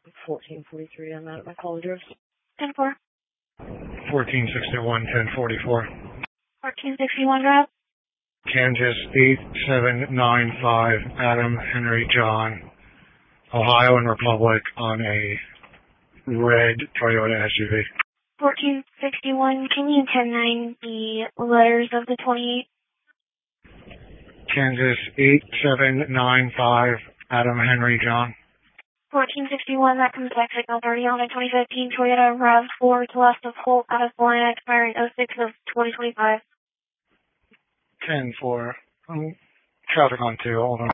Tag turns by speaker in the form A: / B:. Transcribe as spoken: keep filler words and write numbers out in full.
A: fourteen forty-three on that. My call address.
B: ten four.
C: fourteen sixty-one, ten forty-four.
B: fourteen sixty-one Drive.
C: Kansas eight seven nine five, Adam Henry John, Ohio and Republic on a red Toyota S U V.
B: fourteen sixty-one, can you ten nine the letters of the twenty-eight?
C: Kansas eight seven nine five, Adam Henry John.
B: fourteen sixty-one, that comes back signal thirty on a twenty fifteen Toyota RAV four to left of Holt out of line expiring oh six of twenty twenty-five.
C: ten four, um, traffic on two, hold on.